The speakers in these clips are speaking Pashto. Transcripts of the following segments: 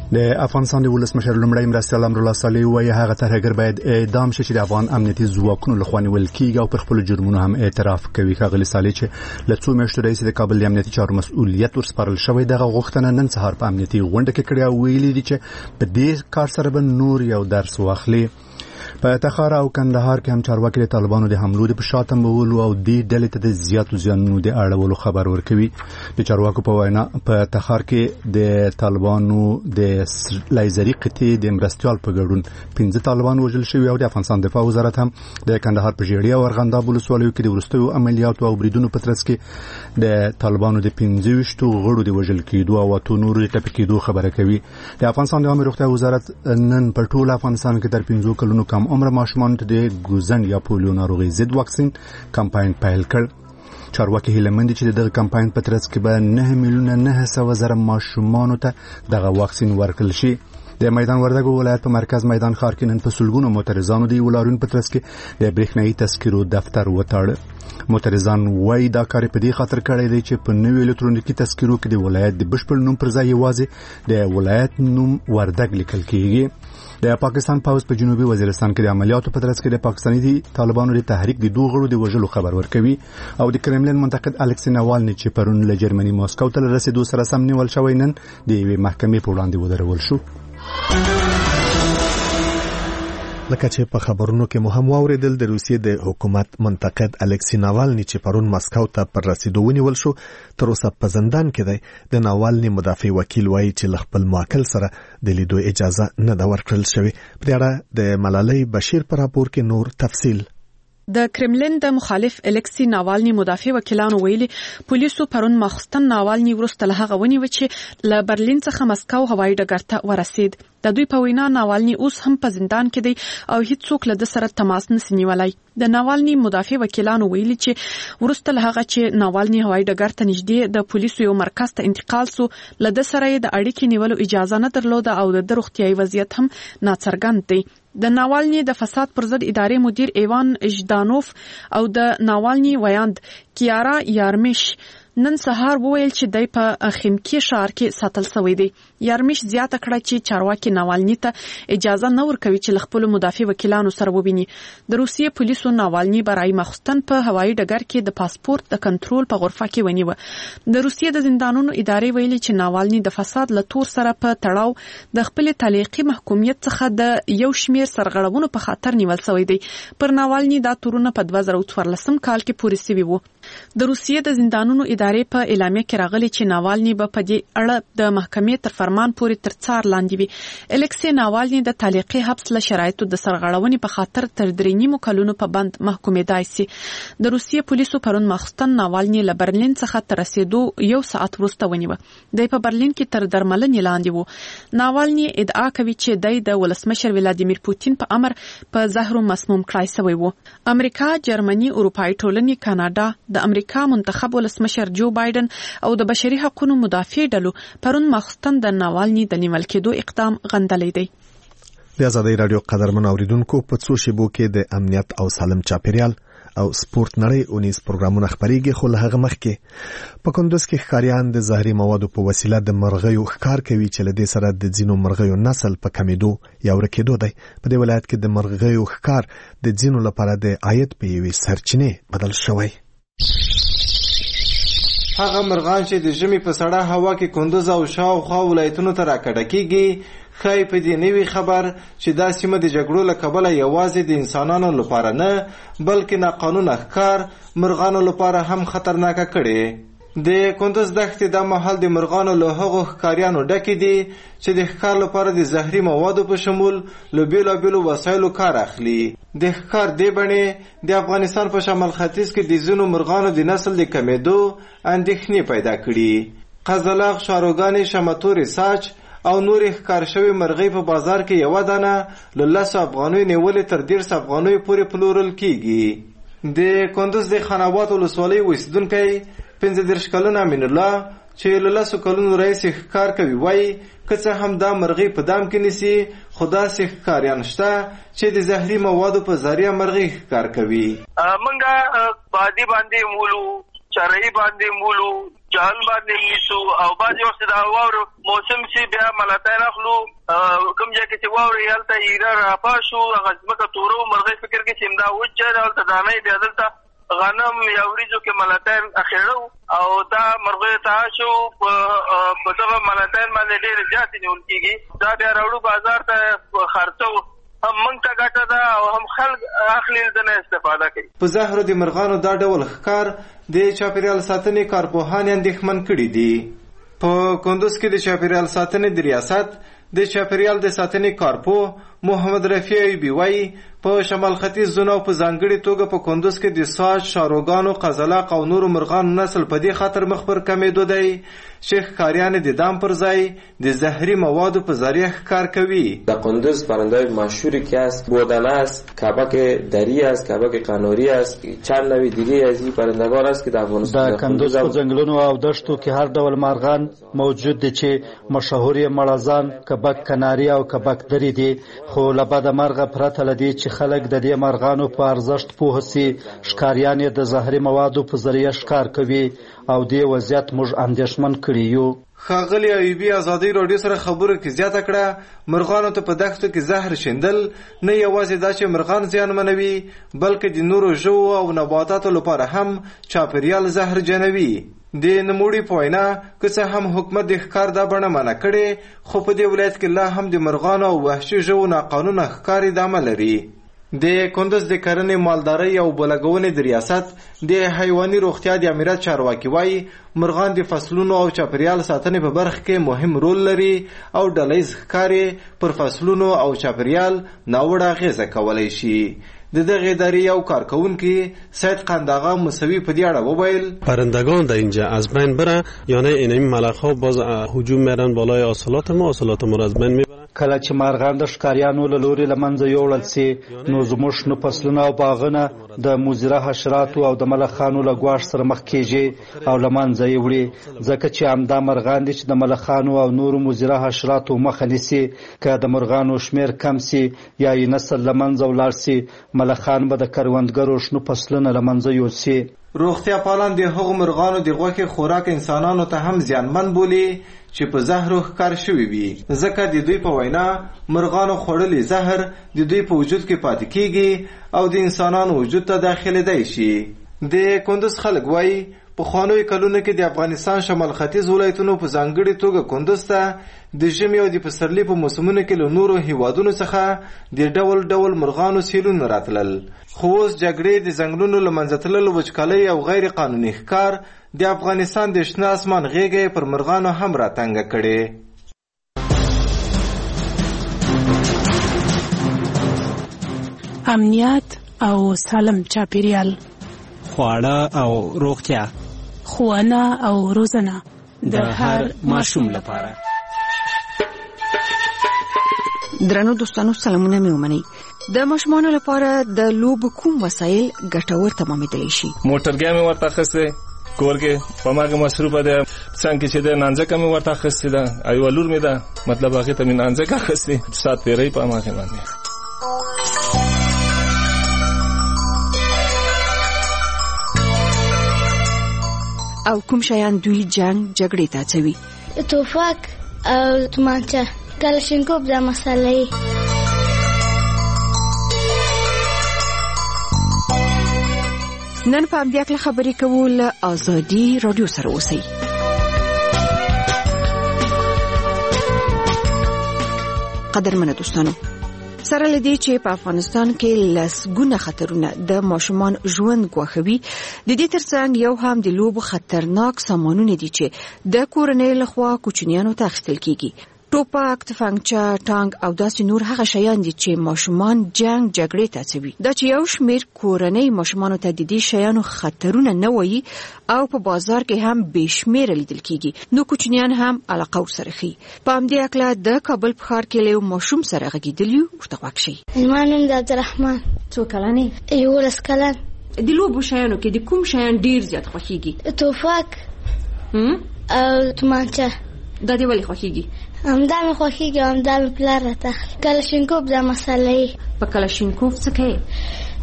د افغانستان د ولسمشر لومړی مرستیال امرالله صالح وایي هغه ترهګر باید اعدام شي چې د افغان امنیتي ځواکونو لخوا نیول کیږي او پر خپل جرمونو هم اعتراف کوي. ښاغلي صالح چې له څو میاشتو راهیسې د کابل د امنیتي چارو مسؤلیت ورسپارل شوی دغه غوښتنه نن سهار په امنیتي غونډه کې کړې او ویلي دي چې په دې کار سره به نور یو درس واخلي. په تخار او کندهار کې هم چارواکي د طالبانو د حملو د شاتمولو او د ډلې ته د زیاتو زیانونو د اړولو خبر ورکوي. د چارواکو په وینا په تخار کې د طالبانو د لایزري قطعې د مرستیال په ګډون 15 طالبان وژل شوي او د افغانستان دفاع وزارت هم د کندهار په ژیړی او ارغنداب ولسوالیو کې د وروستیو عملیاتو او بریدونو په ترڅ کې د طالبانو د 15 غړو د وژل کېدو او اتو نورو د ټپي کېدو خبره کوي. د افغانستان د عامه روغتیا وزارت نن په ټول افغانستان کې تر 15 کلونو کم عمر ماشومان ته د ګوزن یا پولیو ناروغي ضد واکسین کمپاین پیل کړ. چارواکي هیله مند چې دغه کمپاین په ترڅ کې به 9,900,000 ماشومان ته دغه واکسین ورکړل شي. د میدان وردګو ولایت په مرکز میدان ښار کې نن په سلګونو معترضانو د ولارون په ترڅ کې د برېښنايي تذکرو دفتر وتاړ. معترضان وايي دا کار په دې خاطر کړی دی چې په نوې الکترونیکي تذکرو کې د ولایت د بشپړ نوم پر ځای یوازې د ولایت نوم وردګ لیکل کیږي. د پاکستان پوز په جنوبي وزیرستان کې د عملیاتو په ترڅ کې د پاکستاني طالبانو د تحریک د دوه غړو د وژلو خبر ورکوي او د کرملین منتقد الکسی ناوالني چې پرون له جرمني ماسکو ته رسیدو سره سم نیول شوی نن د یوې محکمې په وړاندې ودرول شو. لکه چې په خبرونو کې مو هم واوریدل د روسیې د حکومت منتقد الکسی ناوالني چې پرون مسکو ته پر رسیدو ونیول شو تر اوسه په زندان کې دی. د ناوالني مدافع وکیل وایي چې له خپل موکل سره د لیدو اجازه نه ده ورکړل شوې. په دې اړه د ملالۍ بشیر په راپور کې نور تفصیل. د کرملین د مخالف الکسی ناوالني مدافع وکیلانو ویلي پولیسو پرون ماخستن ناوالني وروسته له هغه ونیو چې له برلین څخه مسکو هوایي ډګر ته ورسید. د دوی په وینا ناوالني اوس هم په زندان کې دی او هیڅ څوک له د سره تماس نشي نیولای. د ناوالني مدافع وکیلانو ویلي چې وروسته له هغه چې ناوالني هوایي ډګر ته نږدې د پولیسو یو مرکز ته انتقال سو له د سره د اړیکې نیولو اجازه نه درلوده او د روغتیايي وضعیت هم ناڅرګند دی. د ناوالني د فساد پر ضد ادارې مدیر ایوان ژدانوف او د ناوالني ویاند کیارا یارمیش نن سهار وویل چې دای په خیمکی ښار کې ساتل شوی دی. یارمیش زیاته کړه چې چارواکي ناوالني ته اجازه نه ورکوي چې خپل مدافع وکیلانو سره وبیني. د روسیې پولیسو ناوالني برای مخستن په هوایي ډګر کې د پاسپورت د کنټرول په غرفه کې ونیو. د روسیې د زندانونو ادارې ویلي چې ناوالني د فساد له تور سره په تړاو د خپل تعلیقي محکومیت څخه د یو شمیر سرغړونو په خاطر نیول شوی دی. پر ناوالني دا تورونه په 2014 کال کې پوره شوي وو. د روسیې د زندانونو ادارې په اعلامیه کې راغلي چې ناوالني به په دې اړه د محکمې تر فرمان پورې تر څار لاندې وي. الکسی ناوالني د تعلیقي حبس له شرایطو د سرغړونې په خاطر تر 3 کلونو په بند محکومېدای شي. د روسیې پولیسو پرون ماخستن ناوالني له برلین څخه تر رسیدو یو ساعت وروسته ونیو. د په برلین کې تر درملنې لاندې وو. ناوالني ادعا کوي چې د ولسمشر ولادیمیر پوتین په امر په زهر مسموم کړای شوی وو. امریکا، جرمني، اروپאי ټولنې، کاناډا، د امریکا منتخب ولسمشر جو بایدن او د بشري حقوقو مدافع ډلو پرون ماخستن د ناوالني د نیول کېدو اقدام غندلی دی. د آزادۍ رادیو قدرمن اوریدونکو په څو شیبو کې د امنیت او سالم چاپیریال او سپورت نړۍ اونیز پروګرامونه خبريږي. خو له هغه مخکې په کندوز کې ښکاریان د زهري موادو په وسیله د مرغیو ښکار کوي چې له دې سره د ځینو مرغیو نسل په کمیدو یا ورکېدو دی. په دې ولایت کې د مرغیو ښکار د ځینو لپاره د عاید په یوې سرچینې بدل شوی. هغه مرغان چې د ژمي په سړه هوا کې کندوز او شاوخوا ولایتونو ته راکډه کیږي خای په دې نوي خبر چې دا سیمه د جګړو له کبله یوازې د انسانانو لپاره نه بلکې ناقانونه ښکار مرغانو لپاره هم خطرناکه کړي. د کندوز دښتې د مهال د مرغانو له هغو ښکاریانو ډکې دي چې د ښکار لپاره د زهري موادو په شمول له بیلابیلو وسایلو کار اخلي. د ښکار دې بڼې د افغانستان په شمال ختیځ کې د ځینو مرغانو د نسل د کمیدو اندېښنې پیدا کړي. قزلاغ، شاروګانې، شمتورې، ساچ او نورې ښکار شوي مرغۍ په بازار کې یوه دانه له 10 افغانیو نیولې تر 150 افغانیو پورې پلورل کیږي. د کندوز د خاناباد ولسوالۍ اوسیدونکی 35 کلن امین الله چې له 10 کلونو راهیسې ښکار کوي وایي که څه هم دا مرغۍ په دام کې نیسي خو داسې ښکاریان شته چې د زهري موادو په ذریعه مرغۍ ښکار کوي. موږ په دې باندې مولو چرای باندې مولو جهل باندې نیسو او بعضې وخت د واورو موسم چې بیا ملاتین اخلو کوم ځای کې چې واورې هلته ایره راپا شو هغه ځمکه تورو مرغۍ فکر کې چې همدا وچ دی هلته دانۍ بیا دلته غنم یا وریځو کې ملاتین اخیړو او دا مرغۍ ته شو په دغه ملاتین باندې ډېرې زیاتې نیول کېږي دا بیا راوړو بازار ته خرڅو هم موږ ته ګټه ده او هم خلک اخلي دنه استفاده کوي. په زهرو د مرغانو دا ډول ښکار د چاپیریال ساتنې کارپوهان اندېښمن کړي دي. په کندوز کې د چاپیریال ساتنې د ریاست د چاپیریال د ساتنې کارپوه محمد رفیع ایوبي وایي په شمال ختیځ زون او په ځانګړې توګه په کندوز کې د ساج، شاروګانو، قزلاق او نورو مرغانو نسل په دې خاطر مخ پر کمېدو دی چې ښکاریان د دام پر ځای د زهري موادو په ذریعه ښکار کوي. در کندوز پرنده‌های مشهوری که است بودنه است، کبک دری است، کبک قناری است، چند نوع دیگه از این پرندگان است که در افغانستان د کندوز په ځنګلونو او دشتو کې هر ډول مارغان موجود دي چې مشهور یې مړزان، کبک قناری او کبک دری دي. خو له بده مرغه پرته له دې چې خلک د دې مارغانو په ارزښت پوه سي ښکاریان یې د زهري موادو په ذریعه ښکار کوي او دې وضعیت موږ اندېښمن کړي یو. ښاغلي ایوبي ازادي راډیو سره خبرو کې زیاته کړه مرغانو ته په دښتو کې زهر شیندل نه یوازې دا چې مرغان زیانمنوي بلکې د نورو ژوو او نباتاتو لپاره هم چاپیریال زهرجنوي. د نوموړي په وینا که څه هم حکومت د ښکار دا بڼه منع کړې خو په دې ولایت کې لا هم د مرغانو او وحشي ژوو ناقانونه ښکار ادامه لري. د کندوز د کرنې مالدارۍ او بلګونې د ریاست د حیواني روغتیا د امریت چارواکي وایي مرغان د فصلونو او چاپیریال ساتنې په برخه کې مهم رول لري او ډلهییز ښکار پر فصلونو او چاپیریال ناوړه اغیزه کولی شي. د دغه ادارې یو کارکونکي سید قنداغا موسوی په دې اړه وویل پرندگان در اینجا از بین بره یعنی اینمی ملخ‌ها باز هجوم میرن بالای حاصلات ما را از بین میبرن. کله چې مارغان د ښکاریانو له لوري له منځه یوړل سي نو زموږ شنه فصلونه او باغونه د مضره حشراتو او د ملخانو له ګواښ سره مخ کیږي او له منځه یې وړي ځکه چې همدا مرغان دي چې د ملخانو او نورو مضره حشراتو مخه نیسي. که د مرغانو شمیر کم سي یا یې نسل له منځه ولاړ سي ملخان به د کروندګرو شنو فصلونه له منځه یوسي. روغتیا پالان د هغو مرغانو د غوښې خوراک انسانانو ته هم زیانمن بولي چې په زهرو ښکار شوي وي ځکه د دوی په وینا مرغانو خوړلي زهر د دوی په وجود کې پاتې کیږي او د انسانانو وجود ته داخلېدای شي. د کندوز خلک وایي پخوانیو کلونو کې د افغانستان شمال ختیځ ولایتونو په ځانګړې توګه کندوز ته د ژمي او د پسرلي په موسمونو کې له نورو هیوادونو څخه د ډول ډول مرغانو سیلونه راتلل. خو اوس جګړې د ځنګلونو له منځه تللو وچکالۍ او غیر قانوني ښکار د افغانستان د شنه اسمان غېږه پر مرغانو هم راتنګه کړې. امنیت او سالم چاپیریال، خواړه او روغتیا، ښوونه او روزنه د هر ماشوم لپاره. درنو دوستانو سلامونه مې ومنئ. د ماشومانو لپاره د لوبو کوم وسایل ګټور تمامېدلی شي؟ موټرګی مې ورته اخیستی کور کې په ماګه مصروفه ده څنګه چې د نانځکه مې ورته اخیستې ده ایوه لور مې ده مطلب هغې ته مې نانځکه اخیستې ساعت تېرۍ په هماغې باندې. او کوم شیان دوی جنگ جګړې ته هڅوي؟ توفک او تومانچه، کلاشینکوف دا مسالې. نن په همدې اړه خبرې کوو له ازادي راډیو سره اوسئ. قدرمنو دوستانو سره لدی چې په افغانستان کې لسګونه خطرونه د ماشومان ژوند ګواښوي د دې ترڅنګ یو هم د لوبو خطرناک سامانونه دي چې د کورنۍ لخوا کوچنیانو ته اخیستل کیږي. ټوپک، تفنګچه، ټانک او داسې نور هغه شیان دي چې ماشومان جنگ جګړې ته هڅوي. دا چې یو شمیر کورنۍ ماشومانو ته د دې شیانو خطرونه نه وایي او په بازار کې هم بېشمیره لیدل کیږي نو کوچنیان هم علاقه ورسره ښيي. په همدې اړه د کابل په ښار کې له ماشوم سره غږېدلي ورته غوږ شئ. زما نوم د عبدالرحمن. څو کلن یې؟ 11 کلن. د لوبو شیانو کې د کوم شیان ډیر زیات خوښیږي؟ توفک او تومانچه. دا دې ولې خوښیږي؟ همدا مې خوښیږي، همدا مې پلار راته اخلي. کلاشینکوف دا مسالې. په کلاشینکوف څه کوي؟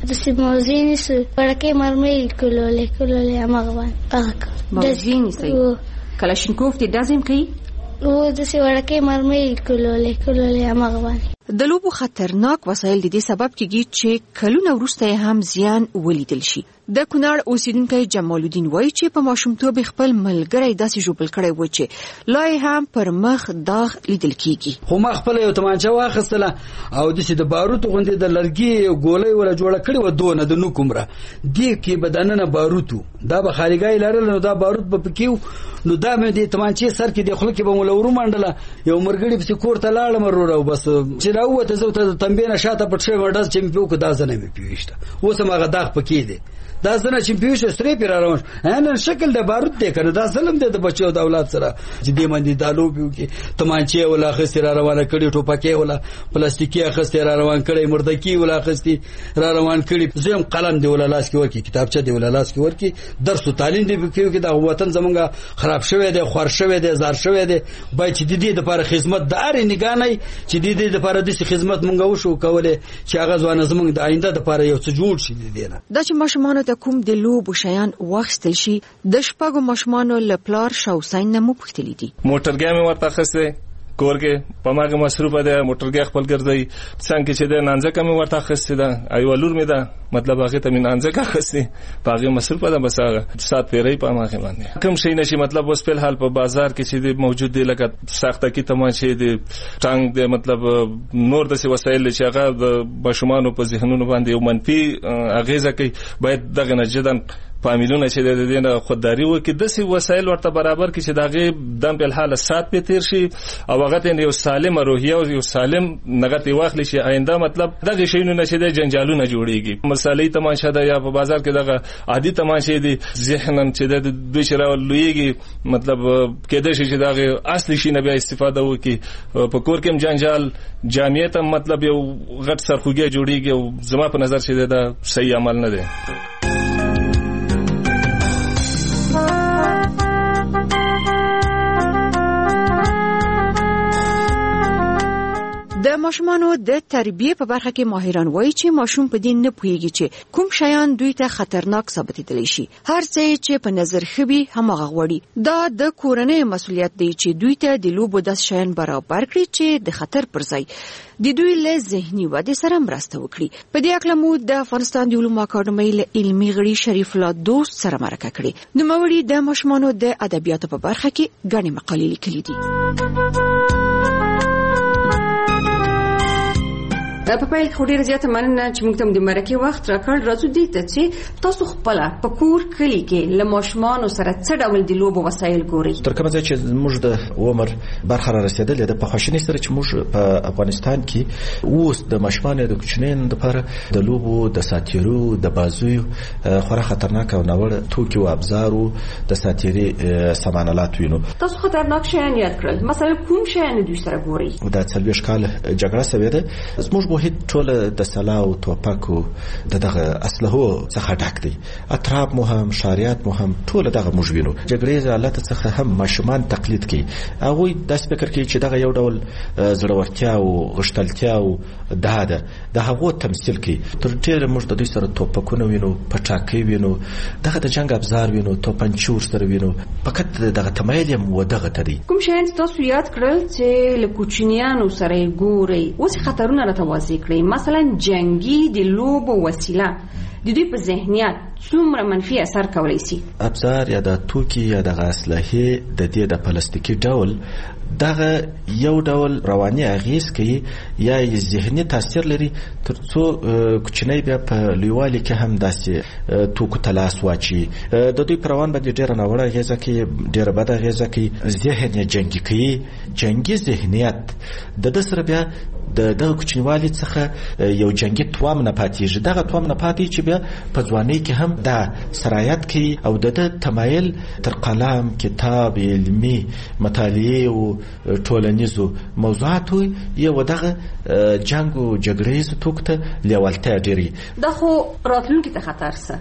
داسې موضوع نیسو وړکۍ مرمۍ کولولې هماغه باندې موضوع نیسئ کلاشینکوف دې ډزم کوي داسې وړکۍ مرمۍ کولولې هماغه باندې د لوبو خطرناک وسایل د دې سبب کېږي چې کلونه وروسته هم زیان ولیدل شي. د کونړ اوسیدونکی جمال الدین وایي چې په ماشومتوب خپل ملګری داسې ژوبل کړی و چې لا هم پر مخ داغ لیدل کېږي. خو ما خپل یو تمانچه واخیستله او داسې د باروتو غوندې د لرګي ګولۍ ولا جوړه کړې وه دونه د نو کومره دې کې به دننه باروتو دا به خالیګۍ لرله نو دا باروت به پکې نو دا مې د تمانچې سر کې د خوله کې به مو له ورومنډله یو مرګړي پسې کور ته لاړم وروره او بس چې راووته زه ورته د تنبې نه شاته پټ شوی ډز چې مې پې وکړو دا زنه مې پې ویشته اوس هم هغه داغ پکې دی دا زنه چې پې ویشته سرې پې را روان نن شکل د بارود دی که نه دا ظلم دی د بچو د اولاد سره چې دې باندې دا لوبې وکړي تمانچې یې وله اخیستې را روانه کړي ټوپکې وله پلاستیکي اخیستې را روان کړی مردکي وله اخیستې را روان کړي زه هم قلم دی وله لاس کې ورکړي کتابچه دی وله لاس کې ورکړي درس و تعلیم دی پکې وکړي دا وطن زمونږ خراب شوی دی خوار شوی دی زار شوی دی باید چې د دې دپاره خدمت د هرې نګانۍ چې د دې دپاره داسې خدمت مونږ وشو کولی چې هغه ځوانه زمونږ د آینده دپاره یو څه جوړ شي د دې نه دا چې ماشومانو ته کوم د لوبو شیان واخیستل شي د شپږو ماشومانو له پلار شاوسین نه مو پوښتلي دي موټرګی مې ورته اخیستی کور کې په ماګه مصروفه ده موټرګی خپل ګرځي څنګه چې ده نانځکه مې ورته اخیستې ده ایوه لور مې ده مطلب هغې ته مې نانځکه اخیستې په هغې مصروفه ده بس هغه سات پیرۍ په هماغې باندې کوم شی نه شي مطلب اوس فلحال په بازار کې چې دی موجود دی لکه ساختکي تماشې دی ټانک دی مطلب نور داسې وسایل چې هغه د ماشومانو په ذهنونو باندې یو منفي اغېزه کوي باید دغه نه جدا فامیلونه چې د دې نه خودداري وکړي داسې وسایل ورته برابر کړي چې د هغې دم فلحال سات پې تېر شي او هغه ته یو سالمه روحیه او یو سالم نغتې واخلي چې آینده مطلب دغې شیونو نه چې دی جنجالونه جوړېږي مسالې تماشه ده یا په بازار کې دغه عادي تماشې دي ذهناً چې د دوی چې رالویږي مطلب کېدای شي چې د هغې اصلي شي نه بیا استفاده وکړي په کور کې هم جنجال جامعې ته مطلب یو غټ سرخوږی جوړېږي او زما په نظر چې دا صحیح عمل نه دی. د ماشومانو د تربیه په برخه کې ماهران وایي چې ماشوم په دې نه پوهیږي چې کوم شیان دوی ته خطرناک ثابتېدلی شي هر څه چې په نظر خوي هماغه غوړي دا د کورنۍ مسؤلیت دی چې دوی ته د لوبو داس شیان برابر کړي چې د خطر پر ځای د دوی له ذهني ودې سره مرسته وکړي. په دې اړه مو د افغانستان د علومو اکاډمۍ له علمي غړي شریف الله دوست سره مرکه کړې. نوموړي د ماشومانو د ادبیاتو په برخه کې ګڼې مقالې لیکلي دي. په پیل کې ډېر زیات مننه چې موږ ته د مرکه وخت راکړ راځو دې ته چې تاسو خپل په کور کلی کې له ماشومانو سره څه ډول د لوبو وسایل ګوري تر کومه ځای چې موږ د عمر برخه را رسیدلې ده په خوشنۍ سره چې موږ په افغانستان کې اوس د ماشومانو د کوچنیانو لپاره د لوبو د ساتیرو د بازویو خورا خطرناک او ناوړه توکي او ابزارو د ساتیري سامان آلات وینو تاسو خطرناک شیان یاد کړل مثلا کوم شیان دوی سره ګوري دا 40 کال جګړه سوي ده موږ به ټول د سلاح او توپکو دغه اسلحو څخه ډک دي اطراف مو هم شاریات مو هم ټول دغه موږ وینو جګړې حالت څخه هم ماشومان تقلید کوي هغه د فکر کوي چې دغه یو ډول زړورتیا او غشتلتیا او د هغه تمثيل کوي تر ډیره موږ د دوی سره توپکونه وینو پټاکي وینو دغه د جنگ ابزار وینو توپنچور سره وینو فقط دغه تمایل و دغه تدي کوم شین تاسو یاد کړل چې له کوچنیانو سره ګوري اوس خطرونه راته مثلا جنگی د لوبو وسیله د دوی په ذهنیت څومره منفي اثر کولی شي ابزار یا د توکي یا د غسلې د دې د پلاستیکي ډول دغه یو ډول رواني اغیز کوي یا ذهني تاثیر لري ترڅو کوچنی بیا په لویوالي کې هم داسې توکو تلاس واچي د دوی پروان باندې ډېر ناوړه اغیزه کوي ډېر بد اغیزه کوي ذهن جنگي کوي جنگي ذهنیت د سره بیا د کوچنیوالي څخه یو جنگي توام نه پاتېږي دغه توام نه پاتې چې بیا په ځوانۍ کې هم دا سرایت کوي او د تمایل تر قلم کتاب علمي مطالعه او ټولنیزو موضوعاتو یو دغه جنگ او جګړې توکته لیوالتیا ډېری دا خو راتلونکي ته خطر څه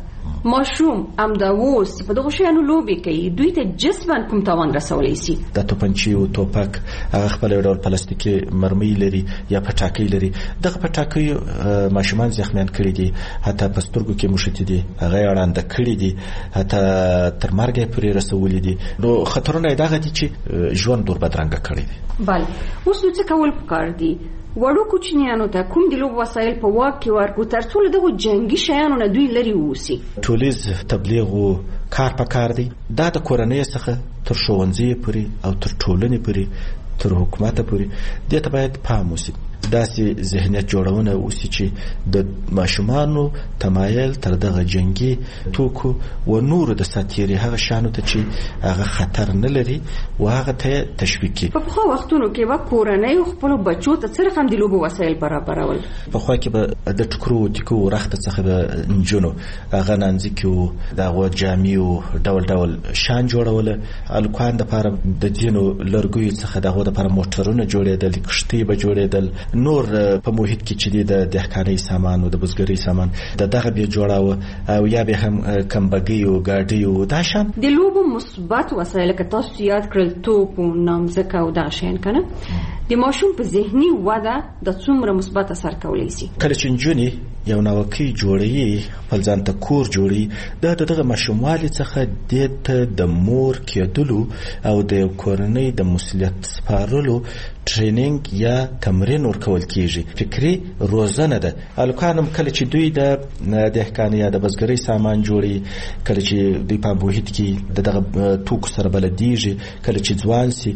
ماشوم امداوس په دغه شیانو لوبي کوي دوی ته جسمن کوم تاوان رسولای شي د توپنچي او توپک هغه خپل ډول پلاستیکي مرمۍ لري یا پټاکۍ لري دغه پټاکۍ ماشومان زخمیان کړي دي حتی په سترګو کې مشتي دي هغه اړانده کړي دي حتی تر مرګ پورې رسولي دي نو خطرونه دغه دي چې ژوند ډېر بدرنګ کړي دي بل اوس څه کول پکار دي وړو کوچنیانو ته کوم د لوب وسایل په واک کې ورکو ترڅو دغه جنگي شیانو نه دوی لري ووسی ټولیز تبلیغ او کار پکار دی دا د کورنۍ څخه تر ښوونځي پورې او تر ټولنې پورې تر حکومت پورې دې ته باید پام وشي داسې ذهنیت جوړونه وشي چې د ماشومانو تمایل تر دغه جنگي توکو و نور د ساتيري هغه شانو ته چې هغه خطر نه لري او هغه ته تشویق کوي په خو وختونو کې وا کورنۍ خپل بچو ته سره هم د لوبو وسایل برابرول په خو کې به د ټکرو ټکو رخت څخه به انجونو هغه نانځکو دغه جامي او ډول ډول شان جوړول الکوان د لپاره د دینو لرګوي څخه دغه د لپاره موټرونه جوړېدل کشتي به جوړېدل نور په محیط کې چې د دهقانۍ سامان او د بزګرۍ سامان دغه به جوړاوه او یا به هم کمبګي او ګاډي او دا شان د لوبو مثبت وسایل که تاسو یاد کړل توپ او نامزکه او دا شین کنه د ماشوم په ذهني وده د څومره مثبت اثر کولی شي کله چې جونی یو نوکی جوړي خپل ځان ته کور جوړي دغه ماشوموالي څخه د مور کېدلو او د کورنۍ د مسؤلیت سپارلو ټریننګ یا تمرین ورکول کیږي فکری روزنه ده الکانم کله چې دوی د دهقانۍ یا د بزګرۍ سامان جوړي کله چې دوی په محیط کې دغه توکو سره بلدیږي کله چې ځوان سي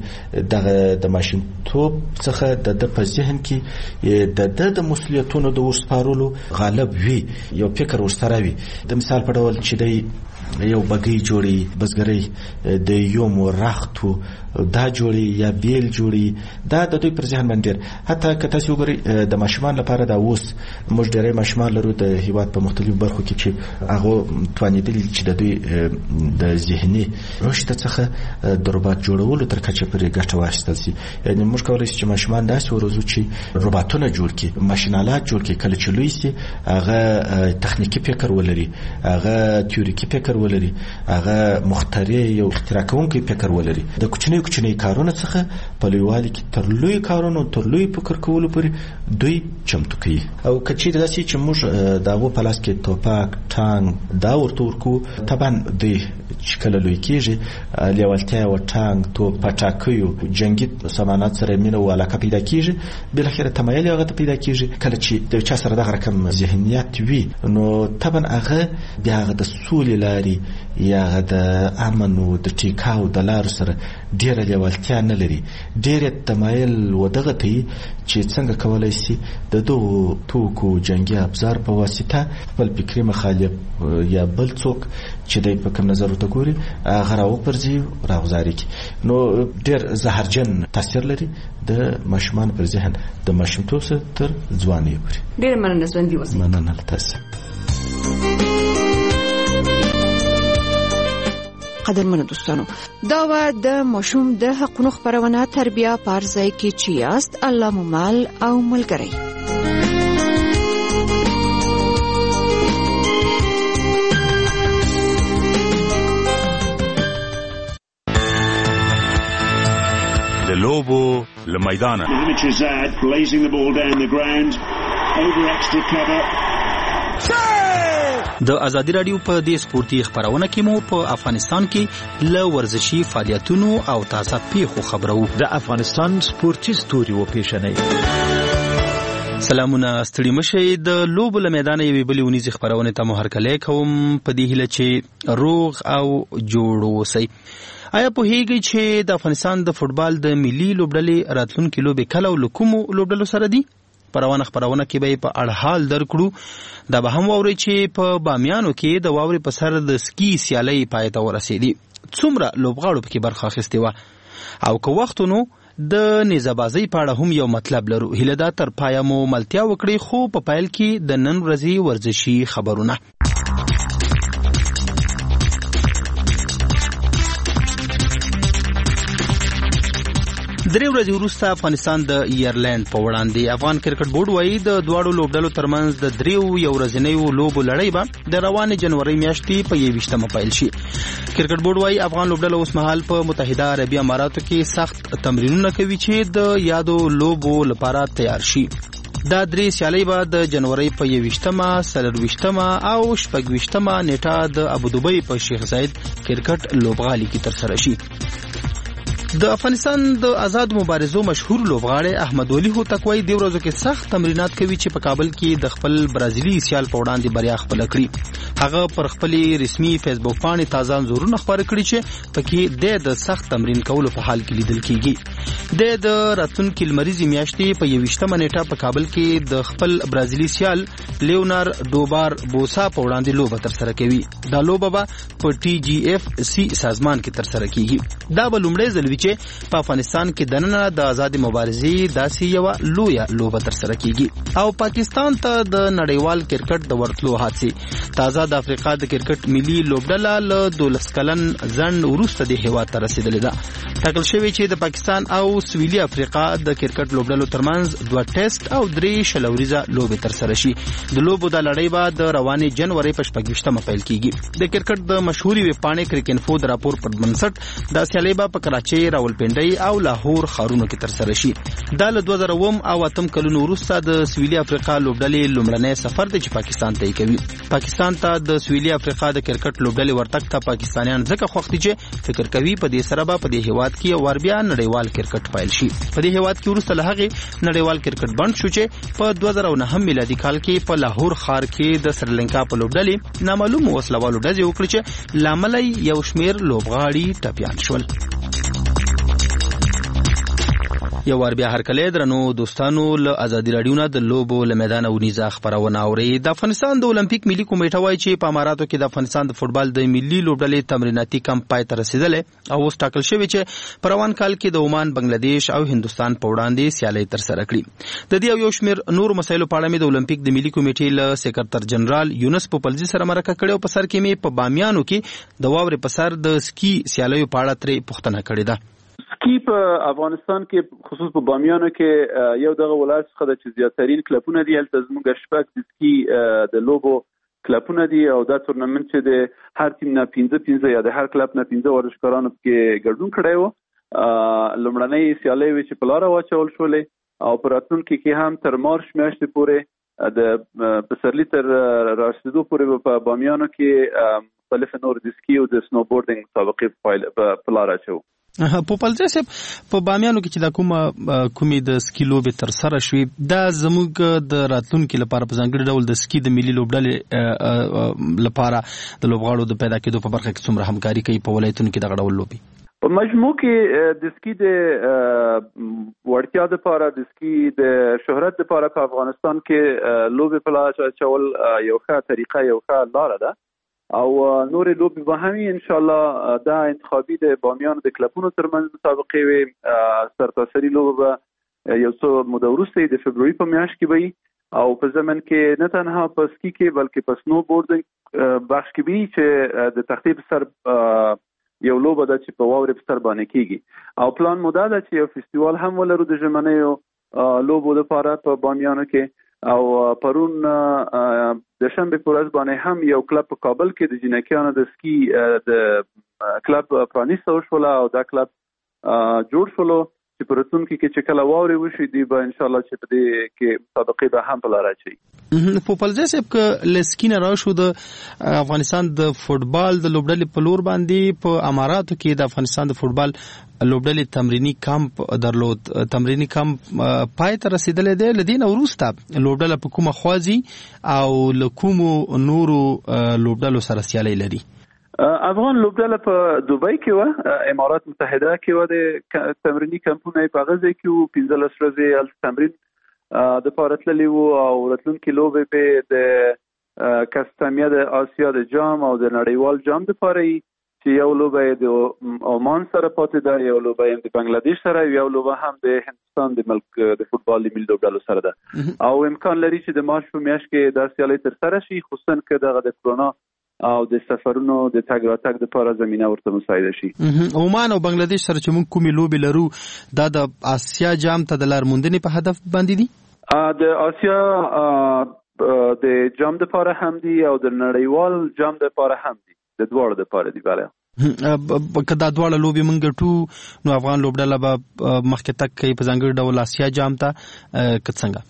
د ماشین توپ څخه د په ذهن کې د مسؤلیتونو د ورسپارلو غالب وي یو فکر ورسره وي د مثال په ډول چې دی یو بګي جوړي بزګرۍ د یو مرختو دا جوړي یا بیل جوړي دا د دوی پر ذهن باندې حتی که تاسو وګورئ د ماشومان لپاره دا اوس موږ ډېرې ماشومان لرو د هیواد په مختلفو برخو کې چې هغه توانیدل چې د دوی د ذهني رشد څخه د روباټ جوړولو تر کچه پرې ګټه واخیستل شي یعنی موږ کولی شو چې ماشومان داسې وروزو چې روباټونه جوړ کړي ماشینالات جوړ کړي کله چې لوی شي هغه تخنیکی فکر ولري هغه تیوریکي فکر ولري هغه مخترع یو اختراع کوونکی فکر ولري د کوچنی کارونه څخه په لویوالي کې تر لوی کارونو تر لوی فکر کولو پورې دوی چمتو کوي او کچې داسې چې موږ دغه په لاس کې توپک ټانک دا ورته ورکو طبعا دوی چې کله لوی کېږي لیوالتیا او ټانک توپ پټاکیو جنگي سامانات سره مینه او علاقه پیدا کېږي بل اخر تمایل هغه ته پیدا کېږي کله چې د چا سره دغه رقم ذهنیت وي نو طبعا هغه بیا د سولې لاري یا د امن او د ټیکاو د لارو سره ډیره لیوالتیا نه لري ډیره تمایل ودغه ته چې څنګه کولای شي د دوه توکو جنگي ابزار په واسطه خپل فکری مخالف یا بل څوک چې د په کوم نظر ته ګوري هغه راو پرځي راغزاري نو ډیر زهرجن تاثیر لري د ماشومان پر ذهن د ماشومتوب سره تر ځوانۍ پورې ډیر مننه ژوند دی وسه مننه تاسو قدرمنو دوستانو دا و د ماشوم د حقوقو خبرونه تربیه پارځای کې چې یاست الله ممال او ملګری د لوبو لمیدان د ازادي رادیو په دې سپورتي خبرونه کې مو په افغانستان کې ل ورزشي فعالیتونو او تازه پیښو خبرو د افغانستان سپورتي ستوري و پیښنې سلامونه ستړي مشه د لوبو له میدان یوې بلې ونیزي خبرونه ته مو هرکلی کوم په دې هیله چې روغ او جوړ اوسئ آیا په هیګي چې د افغانستان د فوتبال د ملي لوبډلې راتلونکي لوبې کله او لکومو لوبډلو سره دي پروانه خبرونه کې به په اړه حال درکړو دا به هم ووري چې په بامیانو کې د واوري په سر د سکی سیالي پای ته ورسېدي څومره لوبغاړو پکې برخه اخیستې و او که وختونو د نيزه‌بازۍ په اړه هم یو مطلب لرو هله دا تر پایه مو ملتیا وکړي خو په پایل کې د نن ورځې ورزشي خبرونه درې ورځې وروسته افغانستان د ایرلند په وړاندې افغان کرکټ بورډ وایي د دواړو لوبډلو ترمنځ د دریو یو ورځنیو لوبو لړۍ به د روانې جنوري میاشتې په 21مه پیل شي. کرکټ بورډ وایي افغان لوبډله اوس مهال په متحده عربي اماراتو کې سخت تمرینونه کوي چې د یادو لوبو لپاره تیار شي. دا درې سیالۍ به د جنوري په 21مه، 24مه او 26مه نیټه د ابوظبي په شیخ زاید کرکټ لوبغالي کې ترسره شي. د افغانستان د آزاد مبارزو مشهور لوبغاړی احمد ولي هوتک وایي د ورځو کې سخت تمرینات کوي چې په کابل کې د خپل برازیلي سیال په وړاندې بریا خپل کړي. هغه پر خپل رسمي فیسبوک باندې تازه انځورونه خبرې کړي چې پکې د سخت تمرین کولو په حال کې لیدل کیږي. د راتلونکي لمریزي میاشتې په 21مه نیټه په کابل کې د خپل برازیلي سیال لیونار ډوبار بوسا په وړاندې لوبه ترسره کوي. دا لوبه به په TGFC سازمان کې ترسره کیږي. دا به لومړی ځل چې په افغانستان کې دننه د آزاد مبارزې داسې یو لویه لوبه ترسره کیږي. او پاکستان ته د نړیوال کرکټ د ورتلو حادثه تازه د افریقا د کرکټ ملي لوبډله له 12 کلن ځنډ وروسته د هیواد ته رسیدلې ده. ټاکل شوی چې د پاکستان او سویلي افریقا د کرکټ لوبډلو ترمنځ 2 ټیسټ او 3 شلوریزه لوبې ترسره شي. د لوبو د لړۍ به د روانې جنوري په 26مه پیل کیږي. د کرکټ د مشهوري ویبپاڼې کرکټ د راپور پر بنسټ د سیالۍ به په کراچۍ، راولپنډۍ او لاهور ښارونو کې ترسره شي. دا له 2008 او 8 کلونو وروسته د سویلي افریقا لوبډلې لومړنی سفر دی چې پاکستان ته کوي. پاکستان ته د سویلي افریقا د کرکټ لوبډلې ورتګ ته پاکستانیان ځکه خوښ دي چې فکر کوي په دې سره به په دې هیواد کې ور بیا نړیوال کرکټ پیل شي. په دې هیواد کې وروسته له هغې نړیوال کرکټ بند شو چې په 2009 میلادي کال کې په لاهور ښار کې د سریلانکا په لوبډلې نامعلوم وسلوالو ډزې وکړي چې لامل یو شمیر لوبغاړي ټپیان شول. یو ور بیا هر کله درنو دوستانو له ازادي رادیو نه د لوبو له میدان ونیزه خبرونه اوري. د افغانستان د اولمپیک ملي کمیټه وایي چې په اماراتو کې د افغانستان د فوتبال د ملي لوبډلې تمریناتي کمپ پای ته رسیدلې او اوس ټاکل شوی چې په روان کال کې د عمان، بنگلاديش او هندستان په وړاندې سیالۍ ترسره کړي. د دې یو شمیر نور مسایلو په اړه مې د اولمپیک د ملي کمیټې له سکرټر جنرال یونس پوپلزي سره مرکه کړې او په سر کې مې په بامیانو کې د واورې په سر د سکی سیالیو په اړه ترې پوښتنه کړې ده. سکی په افغانستان کې خصوص په بامیانو کې یو دغه ولایت څخه د چې زیاترین کلبونه دي. هلته زموږ شپږ د سکی د لوبو کلبونه دي او دا تورنمنت چې د هر ټیم نه 15 یا د هر کلب نه 15 ورزشکارانو کې ګډون کړی و. لومړنۍ سیالۍ چې په لاره واچول شولې او په راتلونکي کې هم تر مارچ میاشتې پورې د پسرلي تر رارسېدو پورې په بامیانو کې مختلف نور د سکی او د سنوبورډینګ مسابقې په لاره اچوو. پوپلزی صاحب په بامیانو کې چې دا کومې د سکی لوبې تر سره شوې دا زموږ د راتلونکي لپاره په ځانګړي ډول د سکی د ملي لوبډلې لپاره د لوبغاړو د پیدا کېدو په برخه کې څومره همکاري کوي په ولایتونو کې دغه ډول لوبې؟ په مجموع کې د سکی د وړتیا لپاره د سکی د شهرت لپاره په افغانستان کې لوبې په لاره اچول یو ښه طریقه، یو ښه لاره ده او نور لوبې به هم ان شاء الله دا انتخابي د بامیان د کلبونو ترمنځ مسابقې وي. سرتاسري لوبه به یو څو موده وروسته د فبروري په میاشت کې وي او په زمن کې نه تنها په سکی کې بلکې په سنو بورډینګ بخش کې وي چې د تختې په سر یو لوبه ده چې په واورې په سر باندې کیږي او پلان مو دا ده چې یو فستیوال هم ولرو د ژمنیو لوبو لپاره په بامیانو کې. او پرون د شنبه په ورځ باندې هم یو کلب په کابل کې د جنکیانو د سکی د کلب پرانیسته وشوله او دا کلب جوړ شولو چې په راتلونکي کې چې کله واورې وشي دی به ان شاء الله چې په دې کې مسابقې به هم په لاره اچي. پوپلزی صاحب که لسکینه راشو د افغانستان د فوتبال د لوبډلې په لور باندې په اماراتو کې د افغانستان د فوتبال لوبډلې تمرینی کمپ درلود. تمرینی کمپ پای ته رسیدلې دی. لدین وروسته لوبډله په کومه خوازي او له کومو نورو لوبډلو سره سیالي لري؟ افغان لوبډله په دوبۍ کې و، امارات متحده کې و، د تمرینی کمپونه په غزه کې و 15 ورځې ال تمرین د پارتللی وو او راتلونکي لوبې په د کاستمیا د آسیا د جام او د نړیوال جام د پاره چې یو لوبه د عمان سره پاتې ده، یو لوبه د بنگلاديش سره، یو لوبه هم د هندستان د ملک د فوتبال ملي لوبډلو سره ده او امکان لري چې د مارچ په میاشت کې د سیالۍ تر سره شي، خصوصا که د کورونا او د سفرونو د تګ راتګ لپاره زمينه ورته مساعده شي. عمان او بنگلاديش سره چې موږ کومې لوبې لرو دا د آسیا جام ته د لارموندنې په هدف باندې دي. د آسیا د جام لپاره هم دي او د نړیوال جام لپاره هم دي، د دواړو لپاره دي. بله که دا دواړه لوبې موږ ګټو نو افغان لوبډله به مخکې تګ کوي په ځانګړي ډول آسیا جام ته که څنګه؟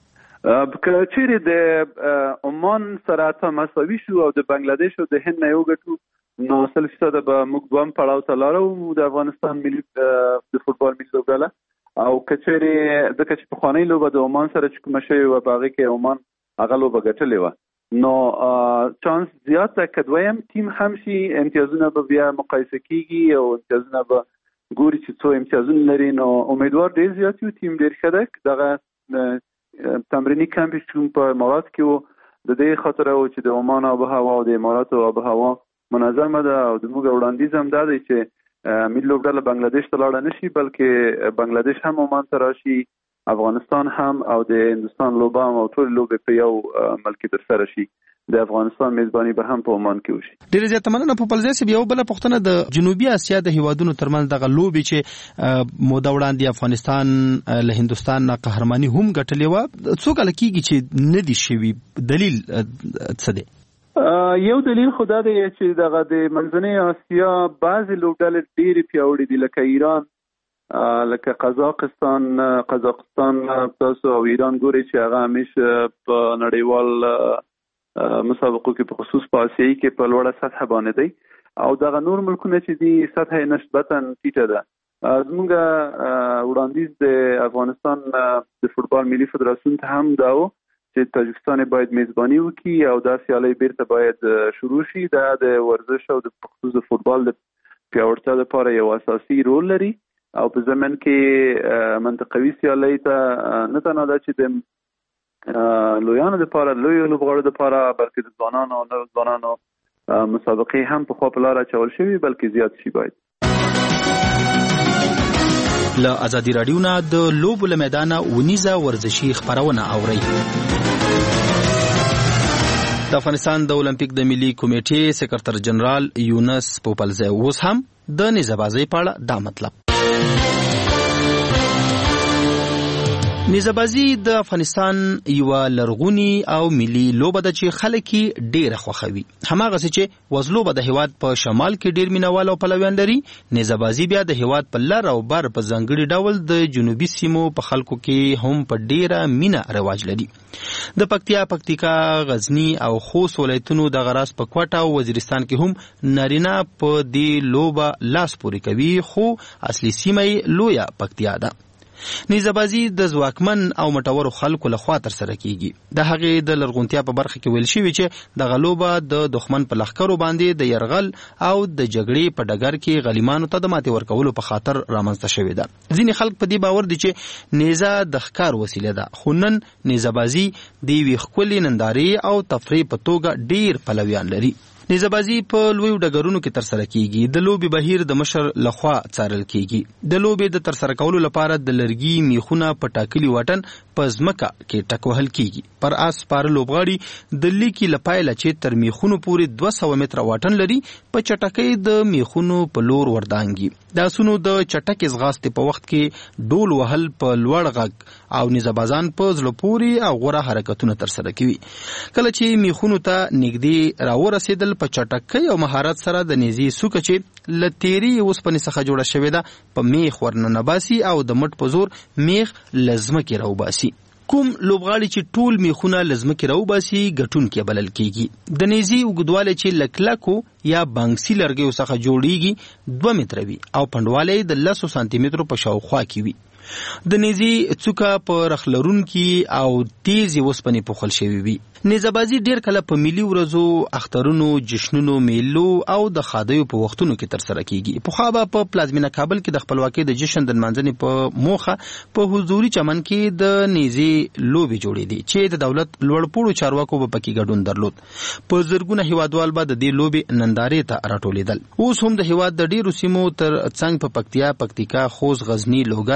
که چیرې د عمان سره ته مساوي شو او د بنگلاديش او د هند نه یو ګټو نو 100% به موږ دوام پړاو ته لاړو د افغانستان ملي د فوتبال ملي لوبډله. او که چیرې د کچ په خوانی لوبه د عمان سره چې کوم شی و باغې کې عمان هغه لوبه ګټلې و نو چانس زیات ده که دویم ټیم هم شي امتیازونه به بیا مقایسه کیږي او امتیازونه به ګوري چې څو امتیازونه لري. نو امیدوار ډیر زیات یو ټیم ډیر ښه ده. دغه تمرینی کمپ چې په امارات کې و د دې خاطر او چې د عمان آب و هوا او د امارات آب و هوا منظمه ده او د موږ وړاندیز هم ده چې ملي لوبډله بنگلاديش ته لاړ نه شي بلکې بنگلاديش هم عمان ته راشي، افغانستان هم او د هندستان لوبه هم او ټول لوبې په یو ملک تر سره شي. د افغانستان میزبانی به هم په عمان کې وشي. ډیره زیاته مننه. په پلځای سي یو بل پښتنه د جنوبي اسیا د هیوادونو ترمنځ دغه لوبې چې موده وړاندې افغانستان له هندستان نه قهرماني هم ګټلې و، څو کال کېږي چې نه دي شوي، دلیل څه دی؟ یو دلیل خو دا دی چې دغه د منځنۍ اسیا بعضې لوبډلې ډېرې پیاوړې دي لکه ایران، لکه قزاقستان تاسو او ایران ګوري چې هغه همیشه په نړیوال مسابقو کې په خصوص په آسیایي کې په لوړه سطح باندې دی او دغه نور ملکونه چې دي سطح نسبتا ټیټه ده. زموږ وړاندیز د افغانستان د فوتبال ملي فدراسیون ته هم دا و چې تاجکستان باید میزباني وکړي او دا سیالي بیرته باید شروع شي. دا د ورزش او د خصوص د فوتبال د پیاوړتیا لپاره یو اساسي رول لري او په زمن کې منطقوي سیالي ته نه تنها ده چې د لویانو لپاره لوی لوبغاړو لپاره بلکې د ځوانانو او نو ځوانانو مسابقې هم په خوا په لاره اچول شوي بلکې زیات شي. باید له ازادي راډیو نه د لوبو له میدانه ونیزه ورزشي خبرونه اورئ. د افغانستان د اولمپیک د ملي کمیټې سکرټر جنرال یونس پوپلزی اوس هم د نيزه‌بازۍ په اړه دا مطلب. نيزه‌بازي د افغانستان یو لرغونی او ملي لوبه ده چې خلک ډېر خوښوي. هماغه چې وزلوبه د هیواد په شمال کې ډېر مینوال او پلویان لري، نيزه‌بازي بیا د هیواد په لر او بر په ځانګړي ډول د جنوبي سیمو په خلکو کې هم په ډېره مینه رواج لري. د پکتیکا، غزنی او خوست ولایتونو د غراس په کوټه او وزیرستان کې هم نارینه په دې لوبه لاس پورې کوي، خو اصلي سیمه لویه پکتیا ده. نيزه‌بازي د ځواکمن او مټورو خلکو لخوا تر سره کیږي. د هغې د لرغونتیا په برخه کې ویل شوی چې د غلوبه د دښمن په لښکرو باندې د يرغل او د جګړې په ډګر کې غلیمانو ته د ماتې ورکولو په خاطر رامنځته شوې ده. ځینې خلک په دې باور دي چې نيزه د ښکار وسیله ده، خو نن نيزه‌بازي د یوې ښکلې نندارې او تفریح په توګه ډېر پلویان لري. نيزه‌بازي په لویو ډګرونو کې تر سره کیږي. د لوبې بهیر د مشر لخوا څارل کیږي. د لوبې د تر سره کولو لپاره د لرګي میخونه په ټاکلي واټن په ځمکه کې ټکوهل کیږي. پر آس سپاره لوبغاړي د لیکي لپایله چې تر میخونو پورې 200 متره واټن لري په چټکۍ د میخونو په لور وردانګي. د اسونو د چټکې ځغاستې په وخت کې ډول وهل په لوړ غږ او نيزه‌بازان په زړه پورې او غوره حرکتونه تر سره کوي. کله چې میخونو ته نږدې راورسېدل په چټکۍ او مهارت سره د نيزې سوکه چې لتيري اوسپنې څخه جوړه شوې ده په میخ ورننباسي او د مټ په زور میخ لزمکې راوباسي. کوم لوبغاړي چې ټول میخونه لزمکې راوباسي ګټونکی بلل کیږي. د نيزې اوږدوالی چې لکلکو یا بانکسي لرګیو څخه جوړیږي 2 متره وي او پنډوالی د 10 سانتي مترو په شاوخوا کې وي. د نيزې څوکه په رخلرونکي او تیزې اوسپنې پوښل شوې وي. نيزه‌بازي ډېر کله په ملي ورځو، اخترونو، جشنونو، میلو او د ښادیو په وختونو کې تر سره کیږي. پخوا به په پلازمینه کابل کې د خپلواکۍ د جشن د نمانځنې په موخه په حضوري چمن کې د نيزې لوبې جوړې دي چې د دولت لوړپوړو چارواکو به پکې ګډون درلود. په زرګونه هیوادوال به د دې لوبې نندارې ته راټولېدل. اوس هم د هیواد د ډېرو سیمو تر څنګ په پکتیا، پکتیکا، خوست، غزنی، لوګر، کابل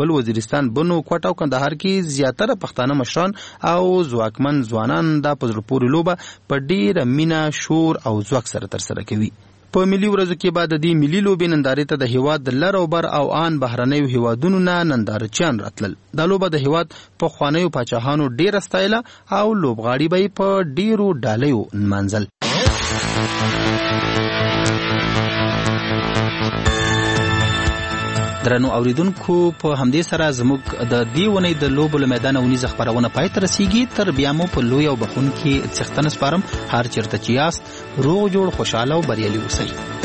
کابل، وزیرستان، بنو، کوټ او کندهار کې زیاتره پښتانه مشران او ځواکمن ځوانان د پزړه پورې لوبه په ډېر مینا، شور او ځواک سره ترسره کوي. په ملي ورځو کې بعد د دې ملي لوبې نندارې ته د هیواد د لر او بر او آن بهرنیو هیوادونو نه نندارچیان راتلل. دا لوبه د هیواد په خوانیو پاچاهانو ډېره ستایله او لوبغاړي به په ډېرو ډالیو نمانځل. درنو اوریدونکو، په همدې سره زموږ د دې ونې د لوبو له میدانه ونیزه خپرونه پای ته رسیږي. تر بیا مو په لوی او بخونکي څښتنه سپارم. هر چیرته چې یاست روغ جوړ، خوشاله او بریالي اوسئ.